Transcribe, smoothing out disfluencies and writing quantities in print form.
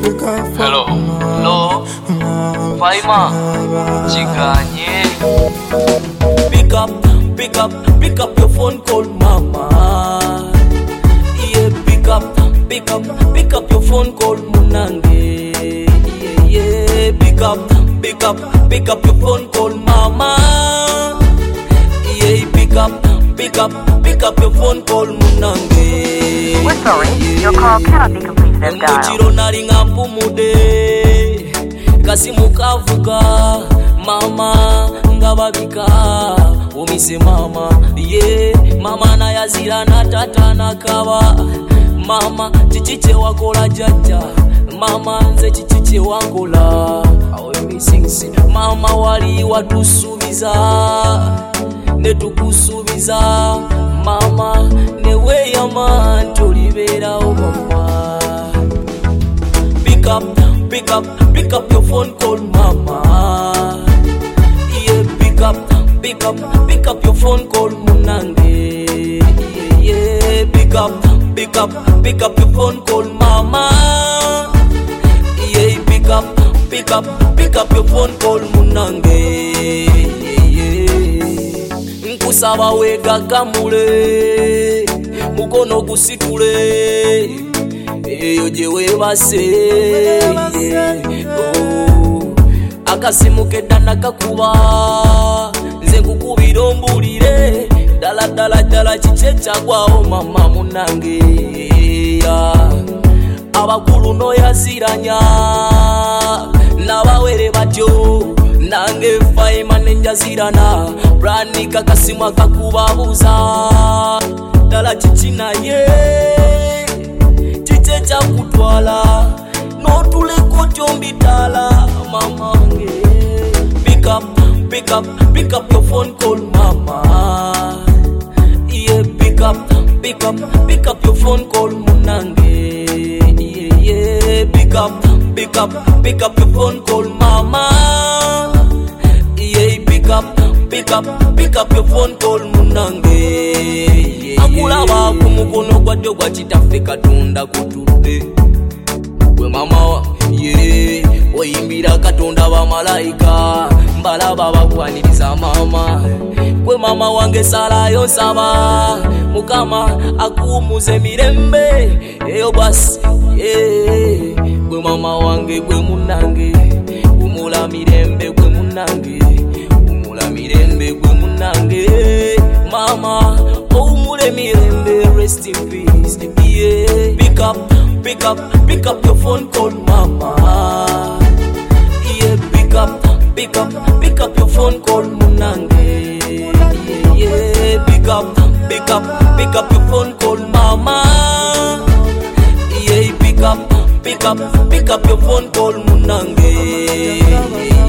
Hello, no, Faima, Chiganye. Pick up your phone call, mama. Yeah, pick up your phone call, Munange. Yeah, pick up your phone call, mama. Yeah, pick up your phone call, Munange. We're sorry, your call cannot be completed as dialed. Muchiro nalinga mpumude kasimu kavuga mama ngababika umise mama mama na yazira na tata na kawa mama chichiche wakola jaja mama nze chichiche wangola awe missing mama wali watusubiza netukusubiza mama newe yaman tolibera mama. Pick up your phone call, mama. Yeah, pick up your phone call, Munange. Yeah, pick up your phone call, mama. Yeah, pick up your phone call, Munange. Yeah. Nkusaba wega kamule, mukono gusitule. Eyo jewe base akasimu kedana kakuba nze kukubira ombulire dala chichecha kwao mama Munange abakulu no yaziranya nabawere batyo nange Faima nenjazirana brani kakasimu akakubabuza dala chichina chichecha kutwala notuleko chombitala mamange. Pick up your phone call, mama. Yeah, pick up your phone call, Munange. Yeah, pick up your phone call, mama. Yeah, pick up your phone call, Munange. Akulaba kumukono gwadyo gwachitafe katonda kutude gwe mama oyimbira katonda bamalaika mbalaba bakwaniriza mama gwe mama wange salayo nsaba mukama akuumuze mirembe eyo basi gwe mama wange gwe Munange umula mirembe gwe Munange umula mirembe gwe Munange mama umule mirembe rest in peace. Yeah, pick up your phone call, mama. Yeah, pick up your phone call, Munange. Yeah, pick up your phone call, mama. Yeah, pick up your phone call, Munange.